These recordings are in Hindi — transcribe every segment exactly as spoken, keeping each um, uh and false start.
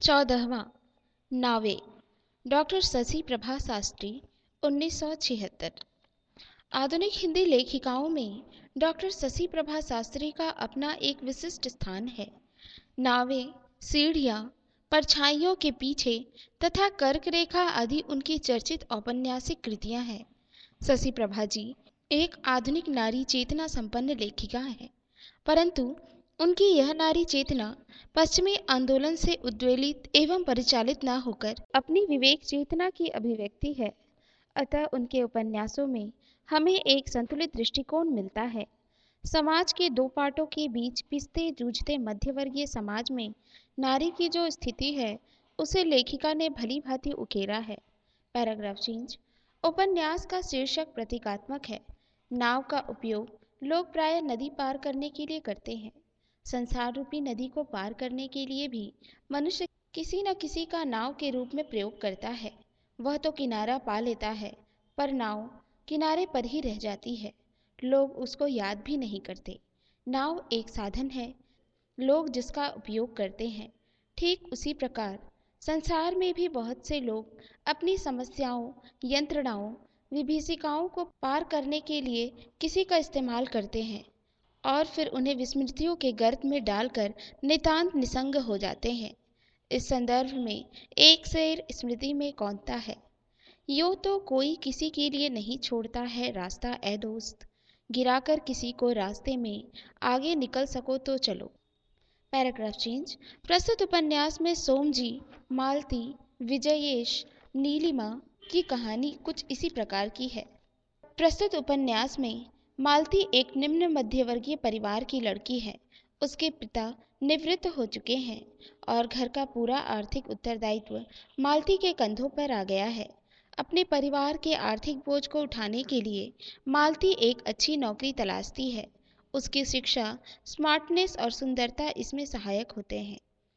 चौदहवां नावे डॉक्टर शशि प्रभा शास्त्री उन्नीस सौ छिहत्तर। आधुनिक हिंदी लेखिकाओं में डॉक्टर शशि प्रभा शास्त्री का अपना एक विशिष्ट स्थान है। नावे, सीढ़ियाँ, परछाइयों के पीछे तथा कर्क रेखा आदि उनकी चर्चित औपन्यासिक कृतियां हैं। शशि प्रभा जी एक आधुनिक नारी चेतना संपन्न लेखिका हैं, परंतु उनकी यह नारी चेतना पश्चिमी आंदोलन से उद्वेलित एवं परिचालित न होकर अपनी विवेक चेतना की अभिव्यक्ति है। अतः उनके उपन्यासों में हमें एक संतुलित दृष्टिकोण मिलता है। समाज के दो पाटों के बीच पिसते जूझते मध्यवर्गीय समाज में नारी की जो स्थिति है उसे लेखिका ने भली भांति उकेरा है। Paragraph change. उपन्यास का शीर्षक प्रतीकात्मक है। नाव का उपयोग लोग प्राय नदी पार करने के लिए करते हैं। संसार रूपी नदी को पार करने के लिए भी मनुष्य किसी न किसी का नाव के रूप में प्रयोग करता है। वह तो किनारा पा लेता है, पर नाव किनारे पर ही रह जाती है। लोग उसको याद भी नहीं करते। नाव एक साधन है, लोग जिसका उपयोग करते हैं। ठीक उसी प्रकार संसार में भी बहुत से लोग अपनी समस्याओं, यंत्रणाओं, विभीषिकाओं को पार करने के लिए किसी का इस्तेमाल करते हैं और फिर उन्हें विस्मृतियों के गर्त में डालकर नितांत निसंग हो जाते हैं। इस संदर्भ में एक शेर स्मृति में कौंधता है, यूं तो कोई किसी के लिए नहीं छोड़ता है रास्ता ए दोस्त, गिराकर किसी को रास्ते में आगे निकल सको तो चलो। Paragraph change. प्रस्तुत उपन्यास में सोमजी, मालती, विजयेश, नीलिमा की कहानी कुछ इसी प्रकार की है। प्रस्तुत उपन्यास में मालती एक निम्न मध्यवर्गीय परिवार की लड़की है। उसके पिता निवृत्त हो चुके हैं और घर का पूरा आर्थिक उत्तरदायित्व मालती के कंधों पर आ गया है। अपने परिवार के आर्थिक बोझ को उठाने के लिए मालती एक अच्छी नौकरी तलाशती है। उसकी शिक्षा, स्मार्टनेस और सुंदरता इसमें सहायक होते हैं।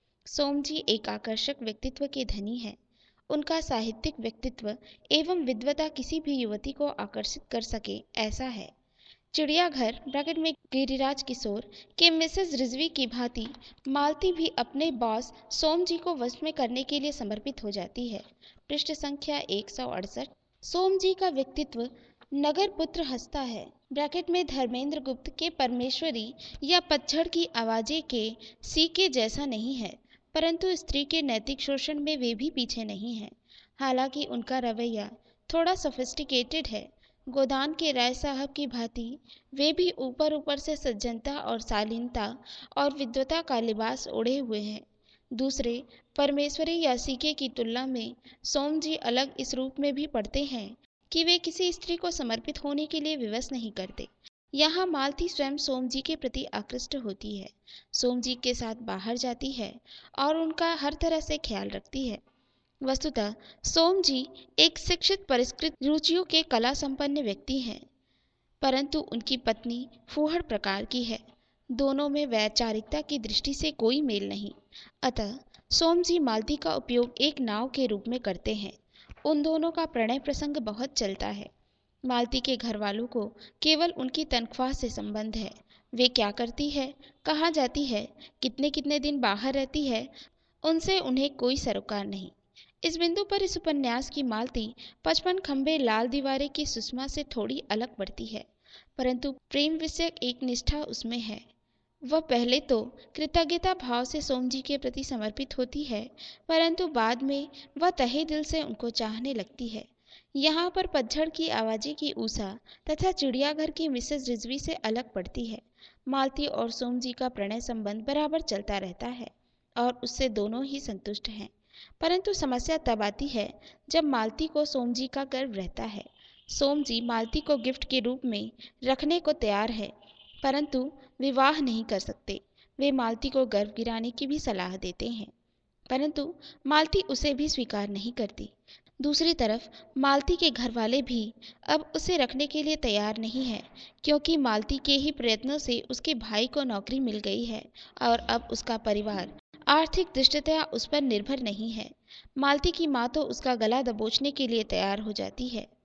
सोमजी एक आकर्षक व्यक्तित्व के धनी हैं। उनका साहित्यिक व्यक्तित्व एवं विद्वता किसी भी युवती को आकर्षित कर सके ऐसा है। चिड़ियाघर ब्रैकेट में गिरिराज किशोर के मिसेस रिजवी की भांति मालती भी अपने बॉस सोमजी को वश में करने के लिए समर्पित हो जाती है। पृष्ठ संख्या एक सौ अड़सठ। सोमजी का व्यक्तित्व नगर पुत्र हंसता है ब्रैकेट में धर्मेंद्र गुप्त के परमेश्वरी या पतझड़ की आवाजें के सी के जैसा नहीं है, परंतु स्त्री के नैतिक शोषण में वे भी पीछे नहीं हैं। हालांकि उनका रवैया थोड़ा सोफिस्टिकेटेड है। गोदान के राय साहब की भांति वे भी ऊपर ऊपर से सज्जनता और शालीनता और विद्वता का लिबास ओढ़े हुए हैं। दूसरे परमेश्वरी या सीके की तुलना में सोमजी अलग इस रूप में भी पढ़ते हैं कि वे किसी स्त्री को समर्पित होने के लिए विवश नहीं करते। यहाँ मालती स्वयं सोमजी के प्रति आकृष्ट होती है, सोमजी के साथ बाहर जाती है और उनका हर तरह से ख्याल रखती है। वस्तुतः सोमजी एक शिक्षित परिष्कृत रुचियों के कला संपन्न व्यक्ति हैं, परंतु उनकी पत्नी फूहड़ प्रकार की है। दोनों में वैचारिकता की दृष्टि से कोई मेल नहीं। अतः सोमजी मालती का उपयोग एक नाव के रूप में करते हैं। उन दोनों का प्रणय प्रसंग बहुत चलता है। मालती के घर वालों को केवल उनकी तनख्वाह से संबंध है। वे क्या करती है, कहाँ जाती है, कितने कितने दिन बाहर रहती है, उनसे उन्हें कोई सरोकार नहीं। इस बिंदु पर इस उपन्यास की मालती पचपन खंबे लाल दीवारें की सुषमा से थोड़ी अलग पड़ती है, परंतु प्रेम विषयक एक निष्ठा उसमें है। वह पहले तो कृतज्ञता भाव से सोमजी के प्रति समर्पित होती है, परंतु बाद में वह तहे दिल से उनको चाहने लगती है। यहाँ पर पतझड़ की आवाज़ें की ऊषा तथा चिड़ियाघर की मिसेस रिजवी से अलग पड़ती है। मालती और सोमजी का प्रणय संबंध बराबर चलता रहता है और उससे दोनों ही संतुष्ट हैं, परंतु समस्या तब आती है जब मालती को सोमजी का गर्व रहता है। सोमजी मालती को गिफ्ट के रूप में रखने को तैयार है, परंतु विवाह नहीं कर सकते। वे मालती को गर्व गिराने की भी सलाह देते हैं, परंतु मालती उसे भी स्वीकार नहीं करती। दूसरी तरफ मालती के घर वाले भी अब उसे रखने के लिए तैयार नहीं हैं, क्योंकि मालती के ही प्रयत्नों से उसके भाई को नौकरी मिल गई है और अब उसका परिवार आर्थिक दृष्टया उस पर निर्भर नहीं है। मालती की माँ तो उसका गला दबोचने के लिए तैयार हो जाती है।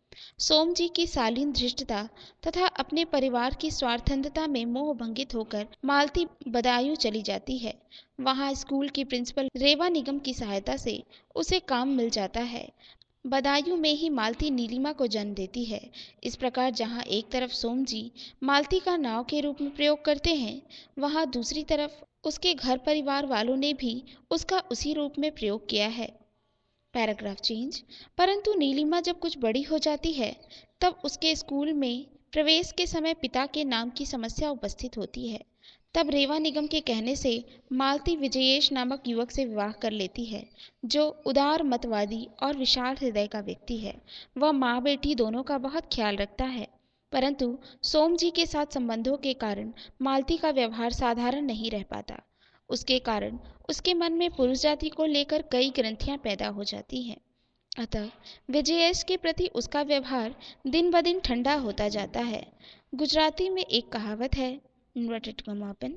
सोम जी की शालीन धृष्टता तथा अपने परिवार की स्वार्थंधता में मोह भंगित होकर मालती बदायूं चली जाती है। वहां स्कूल की प्रिंसिपल रेवा निगम की सहायता से उसे काम मिल जाता है। बदायूं में ही मालती नीलिमा को जन्म देती है। इस प्रकार जहां एक तरफ सोम जी मालती का नाव के रूप में प्रयोग करते हैं, वहां दूसरी तरफ उसके घर परिवार वालों ने भी उसका उसी रूप में प्रयोग किया है। Paragraph change. परंतु नीलिमा जब कुछ बड़ी हो जाती है, तब उसके स्कूल में प्रवेश के समय पिता के नाम की समस्या उपस्थित होती है। तब रेवा निगम के कहने से मालती विजयेश नामक युवक से विवाह कर लेती है, जो उदार मतवादी और विशाल हृदय का व्यक्ति है। वह माँ बेटी दोनों का बहुत ख्याल रखता है। परंतु सोम जी के साथ संबंधों के कारण मालती का व्यवहार साधारण नहीं रह पाता। उसके कारण उसके मन में पुरुष जाति को लेकर कई ग्रंथियां पैदा हो जाती हैं। अतः विजयेश के प्रति उसका व्यवहार दिन ब दिन ठंडा होता जाता है। गुजराती में एक कहावत है, इन्वर्टेड कॉमा ओपन,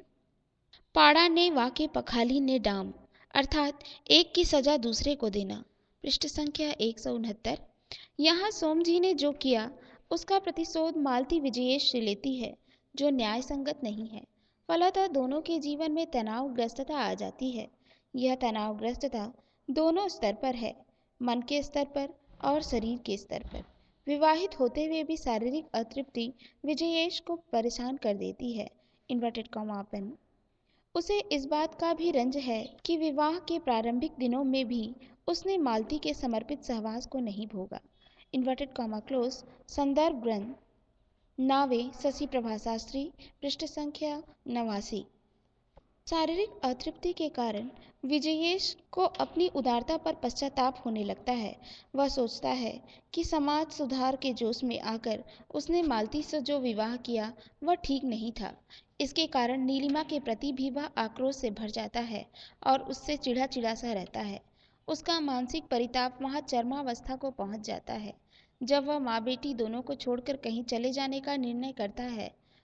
पाड़ा ने वाके पखाली ने डाम, अर्थात एक की सजा दूसरे को देना। पृष्ठ संख्या एक सौ उनहत्तर। यहाँ सोम जी ने जो किया उसका प्रतिशोध मालती विजयेश से लेती है, जो न्याय संगत नहीं है। फलतः दोनों के जीवन में तनावग्रस्तता आ जाती है। यह तनावग्रस्तता दोनों स्तर पर है, मन के स्तर पर और शरीर के स्तर पर। विवाहित होते हुए भी शारीरिक अतृप्ति विजयेश को परेशान कर देती है। Inverted comma open. उसे इस बात का भी रंज है कि विवाह के प्रारंभिक दिनों में भी उसने मालती के समर्पित सहवास को नहीं भोगा। Inverted comma close. संदर्भ ग्रंथ नावे शशि प्रभा शास्त्री, पृष्ठ संख्या नवासी। शारीरिक अतृप्ति के कारण विजयेश को अपनी उदारता पर पश्चाताप होने लगता है। वह सोचता है कि समाज सुधार के जोश में आकर उसने मालती से जो विवाह किया वह ठीक नहीं था। इसके कारण नीलिमा के प्रति भी वह आक्रोश से भर जाता है और उससे चिढ़ा चिढ़ा सा रहता है। उसका मानसिक परिताप वहाँ चरमावस्था को पहुँच जाता है, जब वह माँ बेटी दोनों को छोड़कर कहीं चले जाने का निर्णय करता है।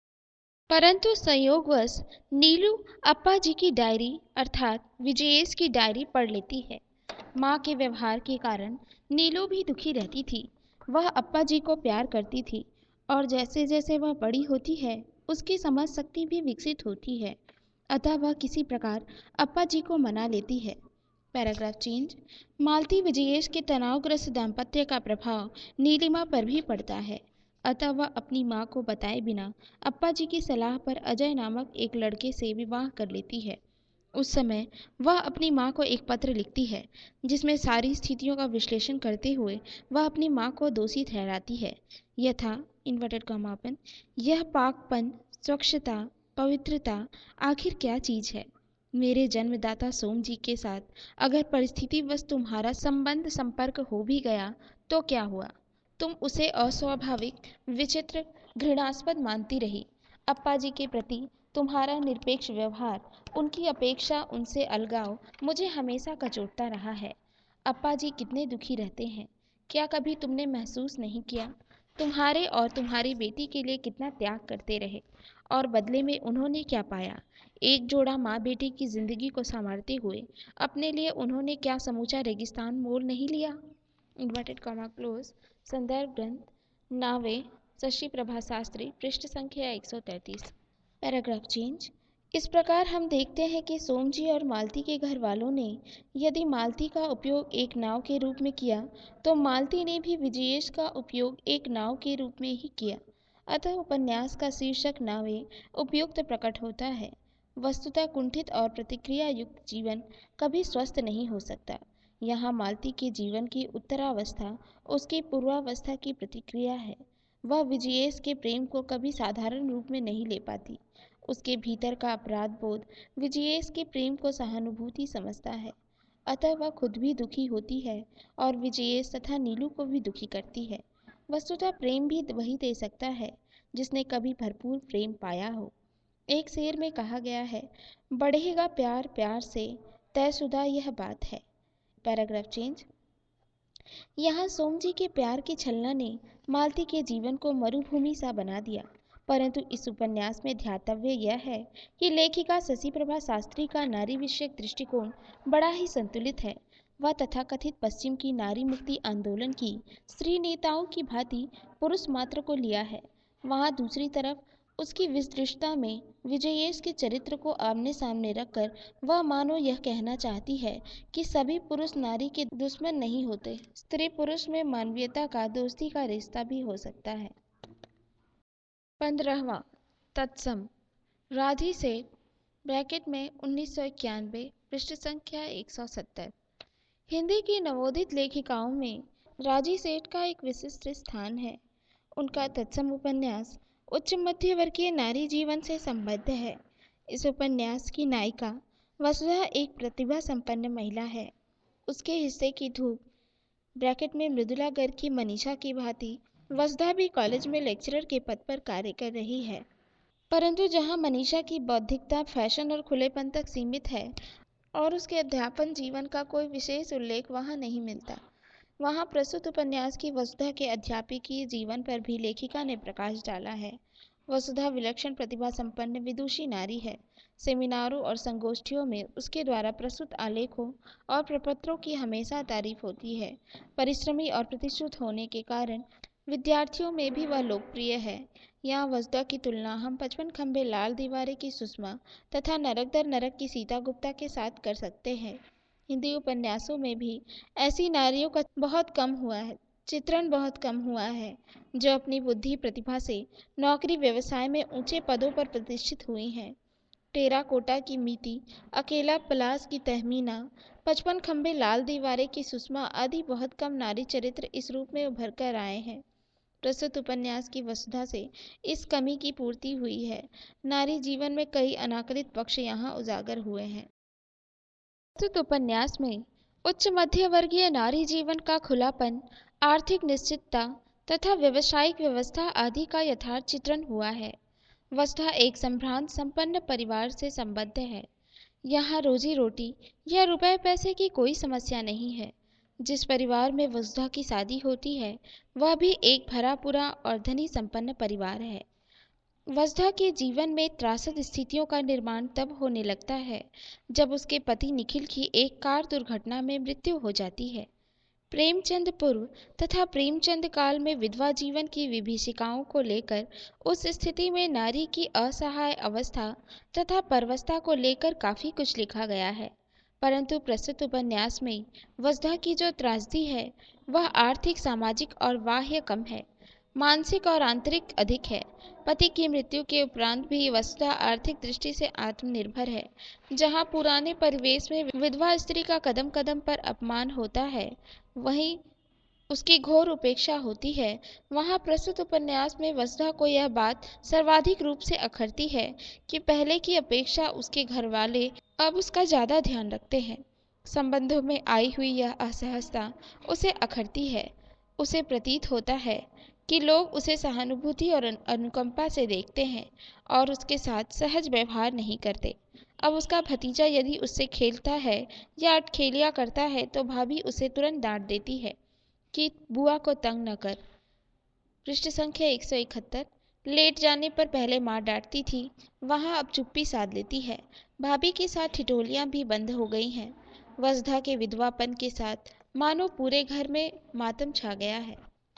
परंतु संयोगवश नीलू अप्पा जी की डायरी अर्थात विजयेश की डायरी पढ़ लेती है। माँ के व्यवहार के कारण नीलू भी दुखी रहती थी। वह अप्पा जी को प्यार करती थी और जैसे जैसे वह बड़ी होती है उसकी समझ शक्ति भी विकसित होती है। अतः वह किसी प्रकार अप्पा जी को मना लेती है। Paragraph change. मालती विजयेश के तनावग्रस्त दाम्पत्य का प्रभाव नीलिमा पर भी पड़ता है। अतः वह अपनी माँ को बताए बिना अप्पा जी की सलाह पर अजय नामक एक लड़के से विवाह कर लेती है। उस समय वह अपनी माँ को एक पत्र लिखती है, जिसमें सारी स्थितियों का विश्लेषण करते हुए वह अपनी माँ को दोषी ठहराती है। यथा इन्वर्टेड कॉमा ओपन, यह पाकपन, स्वच्छता, पवित्रता आखिर क्या चीज है? मेरे जन्मदाता सोम जी के साथ अगर परिस्थितिवश तुम्हारा संबंध संपर्क हो भी गया तो क्या हुआ? तुम उसे अस्वाभाविक, विचित्र, घृणास्पद मानती रही। अप्पा जी के प्रति तुम्हारा निरपेक्ष व्यवहार, उनकी अपेक्षा उनसे अलगाव मुझे हमेशा कचोटता रहा है। अप्पा जी कितने दुखी रहते हैं, क्या कभी तुमने महसूस नहीं किया? तुम्हारे और तुम्हारी बेटी के लिए कितना त्याग करते रहे और बदले में उन्होंने क्या पाया? एक जोड़ा माँ बेटी की जिंदगी को संवारते हुए अपने लिए उन्होंने क्या समूचा रेगिस्तान मोल नहीं लिया? Inverted comma close. संदर्भ ग्रंथ नावे शशि प्रभा शास्त्री, पृष्ठ संख्या एक सौ तैंतीस। Paragraph change. इस प्रकार हम देखते हैं कि सोम जी और मालती के घर वालों ने यदि मालती का उपयोग एक नाव के रूप में किया, तो मालती ने भी विजयेश का उपयोग एक नाव के रूप में ही किया। अतः उपन्यास का शीर्षक नावे उपयुक्त प्रकट होता है। वस्तुतः कुंठित और प्रतिक्रिया युक्त जीवन कभी स्वस्थ नहीं हो सकता। यहाँ मालती के जीवन की उत्तरावस्था उसकी पूर्वावस्था की प्रतिक्रिया है। वह विजयेश के प्रेम को कभी साधारण रूप में नहीं ले पाती। उसके भीतर का अपराध बोध विजयेश के प्रेम को सहानुभूति समझता है। अतः वह खुद भी दुखी होती है और विजयेश तथा नीलू को भी दुखी करती है। वस्तुतः प्रेम भी वही दे सकता है जिसने कभी भरपूर प्रेम पाया हो। एक शेर में कहा गया है, बढ़ेगा प्यार प्यार से, तयशुदा यह बात है। Paragraph change. यहाँ सोम जी के प्यार की छलना ने मालती के जीवन को मरुभूमि सा बना दिया। परंतु इस उपन्यास में ध्यातव्य यह है कि लेखिका शशि प्रभा शास्त्री का नारी विषयक दृष्टिकोण बड़ा ही संतुलित है। वह तथाकथित पश्चिम की नारी मुक्ति आंदोलन की स्त्री नेताओं की भांति पुरुष मात्र को लिया है। वहाँ दूसरी तरफ उसकी विस्तृतता में विजयेश के चरित्र को आमने सामने रखकर वह मानो यह कहना चाहती है कि सभी पुरुष नारी के दुश्मन नहीं होते, स्त्री पुरुष में मानवीयता का, दोस्ती का रिश्ता भी हो सकता है। पंद्रहवां तत्सम राधी सेठ ब्रैकेट में उन्नीस सौ इक्यानवे पृष्ठ संख्या एक सौ सत्तर। हिंदी की नवोदित लेखिकाओं में राजी सेठ का एक विशिष्ट स्थान है। उनका तत्सम उपन्यास उच्च मध्य वर्गीय नारी जीवन से संबद्ध है। इस उपन्यास की नायिका वसुधा एक प्रतिभा संपन्न महिला है। उसके हिस्से की धूप ब्रैकेट में मृदुला गर्ग की मनीषा की भांति वसुधा भी कॉलेज में लेक्चरर के पद पर कार्य कर रही है। परंतु जहां मनीषा की बौद्धिकता फैशन और खुलेपन तक सीमित है और उसके अध्यापन जीवन का कोई विशेष उल्लेख वहां नहीं मिलता, वहां प्रस्तुत उपन्यास की वसुधा के अध्यापकीय जीवन पर भी लेखिका ने प्रकाश डाला है। वसुधा विलक्षण प्रतिभा संपन्न विदुषी नारी है। सेमिनारों और संगोष्ठियों में उसके द्वारा प्रस्तुत आलेखों और प्रपत्रों की हमेशा तारीफ होती है। परिश्रमी और प्रतिष्ठित होने के कारण विद्यार्थियों में भी वह लोकप्रिय है। यहाँ वसुधा की तुलना हम पचपन खंबे लाल दीवारें की सुषमा तथा नरक दर नरक की सीता गुप्ता के साथ कर सकते हैं। हिंदी उपन्यासों में भी ऐसी नारियों का बहुत कम हुआ है चित्रण बहुत कम हुआ है जो अपनी बुद्धि प्रतिभा से नौकरी व्यवसाय में ऊंचे पदों पर प्रतिष्ठित हुई हैं। टेराकोटा की मीति, अकेला पलास की तहमीना, पचपन खंबे लाल दीवारें की सुषमा आदि बहुत कम नारी चरित्र इस रूप में उभर कर आए हैं। प्रस्तुत उपन्यास की वसुधा से इस कमी की पूर्ति हुई है। नारी जीवन में कई अनाकलित पक्ष यहाँ उजागर हुए हैं। प्रस्तुत उपन्यास में उच्च मध्य वर्गीय नारी जीवन का खुलापन, आर्थिक निश्चितता तथा व्यवसायिक व्यवस्था आदि का यथार्थ चित्रण हुआ है। वसुधा एक संभ्रांत संपन्न परिवार से संबद्ध है। यहाँ रोजी रोटी या रुपए पैसे की कोई समस्या नहीं है। जिस परिवार में वसुधा की शादी होती है वह भी एक भरा पूरा और धनी संपन्न परिवार है। वसुधा के जीवन में त्रासद स्थितियों का निर्माण तब होने लगता है जब उसके पति निखिल की एक कार दुर्घटना में मृत्यु हो जाती है। प्रेमचंद पूर्व तथा प्रेमचंद काल में विधवा जीवन की विभीषिकाओं को लेकर उस स्थिति में नारी की असहाय अवस्था तथा परवस्था को लेकर काफी कुछ लिखा गया है। परंतु प्रस्तुत उपन्यास में वसुधा की जो त्रासदी है वह आर्थिक, सामाजिक और बाह्य कम है, मानसिक और आंतरिक अधिक है। पति की मृत्यु के उपरांत भी वसुधा आर्थिक दृष्टि से आत्मनिर्भर है। जहाँ पुराने परिवेश में विधवा स्त्री का कदम कदम पर अपमान होता है, वहीं उसकी घोर उपेक्षा होती है, वहाँ प्रस्तुत उपन्यास में वसुधा को यह बात सर्वाधिक रूप से अखरती है कि पहले की अपेक्षा उसके घरवाले अब उसका ज़्यादा ध्यान रखते हैं। संबंधों में आई हुई यह असहजता उसे अखरती है। उसे प्रतीत होता है कि लोग उसे सहानुभूति और अनुकंपा से देखते हैं और उसके साथ सहज व्यवहार नहीं करते। अब उसका भतीजा यदि उससे खेलता है या अटखेलियाँ करता है तो भाभी उसे तुरंत डांट देती है कि बुआ को तंग न कर। पृष्ठ संख्या एक सौ इकहत्तर। लेट जाने पर पहले माँ डांटती थी, वहाँ अब चुप्पी साध लेती है। भाभी के साथ ठिठोलियाँ भी बंद हो गई हैं। वसुधा के विधवापन के साथ मानो पूरे घर में मातम छा गया है।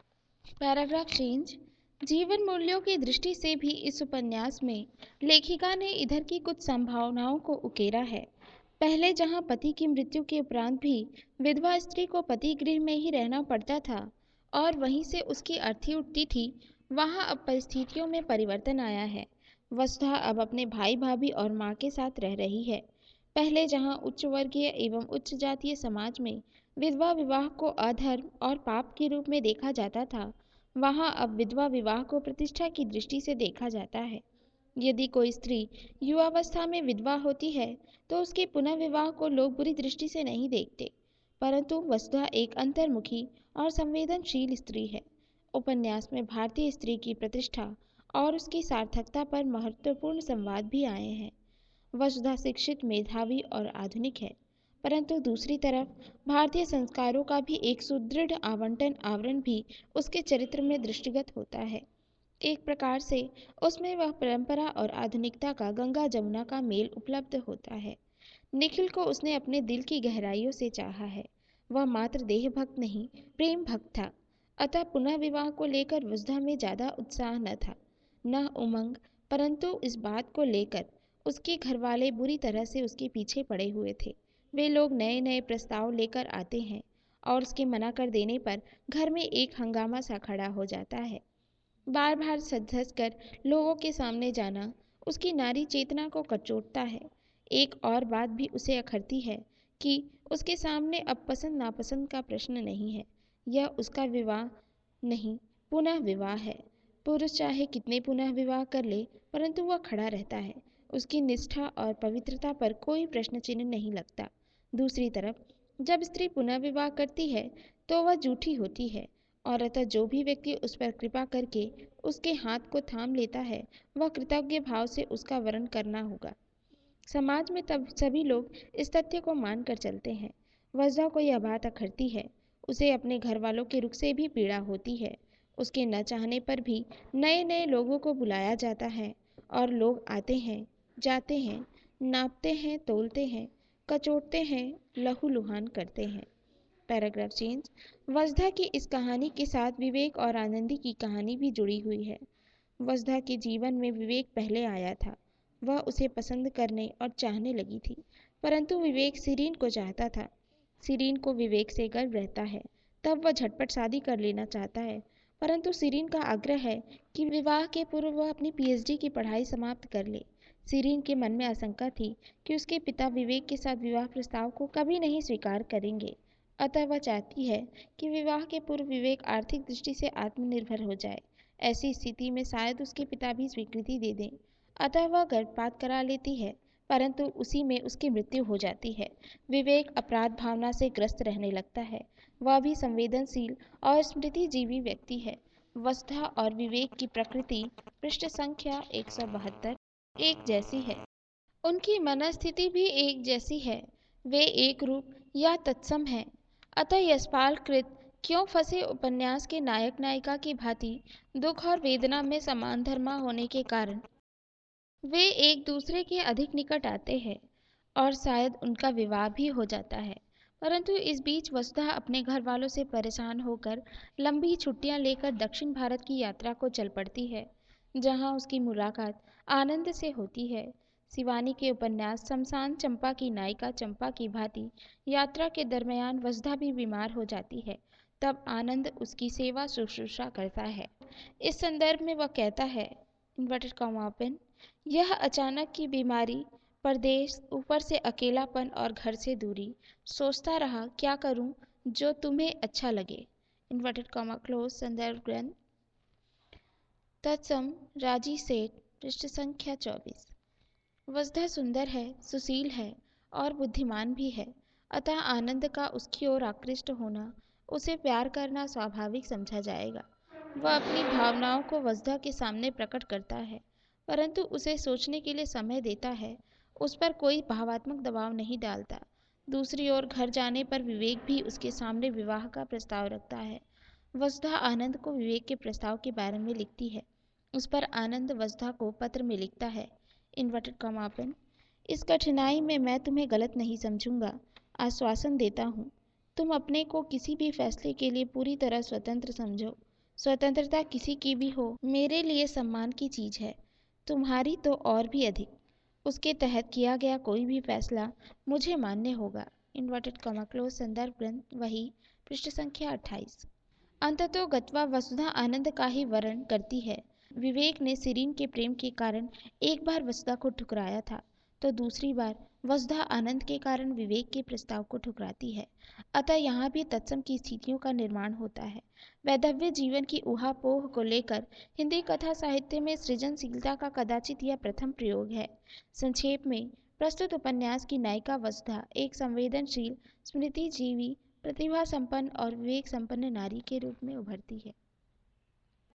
Paragraph change. जीवन मूल्यों की दृष्टि से भी इस उपन्यास में लेखिका ने इधर की कुछ संभावनाओं को उकेरा है। पहले जहाँ पति की मृत्यु के उपरांत भी विधवा स्त्री को पति गृह में ही रहना पड़ता था और वहीं से उसकी अर्थी उठती थी, वहाँ अब परिस्थितियों में परिवर्तन आया है। वसुधा अब अपने भाई भाभी और माँ के साथ रह रही है। पहले जहाँ उच्च वर्गीय एवं उच्च जातीय समाज में विधवा विवाह को अधर्म और पाप के रूप में देखा जाता था, वहाँ अब विधवा विवाह को प्रतिष्ठा की दृष्टि से देखा जाता है। यदि कोई स्त्री युवावस्था में विधवा होती है तो उसके पुनः विवाह को लोग बुरी दृष्टि से नहीं देखते, परंतु वसुधा एक अंतर्मुखी और संवेदनशील स्त्री है। उपन्यास में भारतीय स्त्री की प्रतिष्ठा और उसकी सार्थकता पर महत्वपूर्ण संवाद भी आए हैं। वसुधा शिक्षित, मेधावी और आधुनिक है, परंतु दूसरी तरफ भारतीय संस्कारों का भी एक सुदृढ़ आवंटन आवरण भी उसके चरित्र में दृष्टिगत होता है। एक प्रकार से उसमें वह परंपरा और आधुनिकता का गंगा जमुना का मेल उपलब्ध होता है। निखिल को उसने अपने दिल की गहराइयों से चाहा है। वह मात्र देह भक्त नहीं, प्रेम भक्त था। अतः पुनः विवाह को लेकर वसुधा में ज्यादा उत्साह न था, न उमंग, परंतु इस बात को लेकर उसके घरवाले बुरी तरह से उसके पीछे पड़े हुए थे। वे लोग नए नए प्रस्ताव लेकर आते हैं और उसके मना कर देने पर घर में एक हंगामा सा खड़ा हो जाता है। बार बार सज धज कर लोगों के सामने जाना उसकी नारी चेतना को कचोटता है। एक और बात भी उसे अखरती है कि उसके सामने अब पसंद नापसंद का प्रश्न नहीं है। यह उसका विवाह नहीं, पुनः विवाह है। पुरुष चाहे कितने पुनः विवाह कर ले, परंतु वह खड़ा रहता है। उसकी निष्ठा और पवित्रता पर कोई प्रश्न चिन्ह नहीं लगता। दूसरी तरफ जब स्त्री पुनः विवाह करती है तो वह झूठी होती है, और अतः जो भी व्यक्ति उस पर कृपा करके उसके हाथ को थाम लेता है, वह कृतज्ञ भाव से उसका वरण करना होगा। समाज में तब सभी लोग इस तथ्य को मानकर चलते हैं। वसुधा को यह बात अखरती है। उसे अपने घर वालों के रुख से भी पीड़ा होती है। उसके न चाहने पर भी नए नए लोगों को बुलाया जाता है और लोग आते हैं, जाते हैं, नापते हैं, तोलते हैं, कचोटते हैं, लहूलुहान करते हैं। Paragraph change. वसुधा की इस कहानी के साथ विवेक और आनंदी की कहानी भी जुड़ी हुई है। वसुधा के जीवन में विवेक पहले आया था। वह उसे पसंद करने और चाहने लगी थी, परंतु विवेक सिरीन को चाहता था। सिरीन को विवेक से गर्व रहता है, तब वह झटपट शादी कर लेना चाहता है, परंतु सिरीन का आग्रह है कि विवाह के पूर्व वह अपनी पीएचडी की पढ़ाई समाप्त कर ले। सिरीन के मन में आशंका थी कि उसके पिता विवेक के साथ विवाह प्रस्ताव को कभी नहीं स्वीकार करेंगे, अतः वह चाहती है कि विवाह के पूर्व विवेक आर्थिक दृष्टि से आत्मनिर्भर हो जाए। ऐसी स्थिति में शायद उसके पिता भी स्वीकृति दे दें, अतः वह गर्भपात करा लेती है, परंतु उसी में उसकी मृत्यु हो जाती है। विवेक अपराध भावना से ग्रस्त रहने लगता है। वह भी संवेदनशील और स्मृतिजीवी व्यक्ति है। वसुधा और विवेक की प्रकृति पृष्ठ संख्या एक सौ बहत्तर एक जैसी है। उनकी मनस्थिति भी एक जैसी है। वे एक रूप या तत्सम हैं। अतः यशपाल कृत क्यों फंसे उपन्यास के नायक नायिका की भांति दुख और वेदना में समान धर्मा होने के कारण वे एक दूसरे के अधिक निकट आते हैं और शायद उनका विवाह भी हो जाता है। परंतु इस बीच वसुधा अपने घर वालों से परेशान होकर लंबी छुट्टियां लेकर दक्षिण भारत की यात्रा को चल पड़ती है, जहां उसकी मुलाकात आनंद से होती है। शिवानी के उपन्यास शमशान चंपा की नायिका चंपा की भांति यात्रा के दरमियान वसुधा भी बीमार हो जाती है। तब आनंद उसकी सेवा शुश्रूषा करता है। इस संदर्भ में वह कहता है, इन्वर्टेड कॉमा ओपन, यह अचानक की बीमारी, परदेश, ऊपर से अकेलापन और घर से दूरी, सोचता रहा क्या करूं जो तुम्हें अच्छा लगे। Inverted comma close. संदर्भ ग्रंथ तत्सम राजी सेठ, पृष्ठ संख्या चौबीस। वसुधा सुंदर है, सुशील है और बुद्धिमान भी है, अतः आनंद का उसकी ओर आकृष्ट होना, उसे प्यार करना स्वाभाविक समझा जाएगा। वह अपनी भावनाओं को वसुधा के सामने प्रकट करता है, परंतु उसे सोचने के लिए समय देता है। उस पर कोई भावात्मक दबाव नहीं डालता। दूसरी ओर घर जाने पर विवेक भी उसके सामने विवाह का प्रस्ताव रखता है। वसुधा आनंद को विवेक के प्रस्ताव के बारे में लिखती है। उस पर आनंद वसुधा को पत्र में लिखता है, इन्वर्टेड कॉमा ओपन, इस कठिनाई में मैं तुम्हें गलत नहीं समझूंगा, आश्वासन देता हूँ। तुम अपने को किसी भी फैसले के लिए पूरी तरह स्वतंत्र समझो। स्वतंत्रता किसी की भी हो, मेरे लिए सम्मान की चीज है, तुम्हारी तो और भी अधिक। उसके तहत किया गया कोई भी फैसला मुझे मान्य होगा। Inverted comma close. संदर्भ ग्रंथ वही, पृष्ठ संख्या अट्ठाईस। अंततो गत्वा वसुधा आनंद का ही वर्ण करती है। विवेक ने सिरीन के प्रेम के कारण एक बार वसुधा को ठुकराया था, तो दूसरी बार वसुधा आनंद के कारण विवेक के प्रस्ताव को ठुकराती है। अतः यहाँ भी तत्सम की स्थितियों का निर्माण होता है। वैधव्य जीवन की ऊहापोह को लेकर हिंदी कथा साहित्य में सृजनशीलता का कदाचित यह प्रथम प्रयोग है। संक्षेप में प्रस्तुत उपन्यास की नायिका वसुधा एक संवेदनशील, स्मृतिजीवी, प्रतिभा संपन्न और विवेक संपन्न नारी के रूप में उभरती है।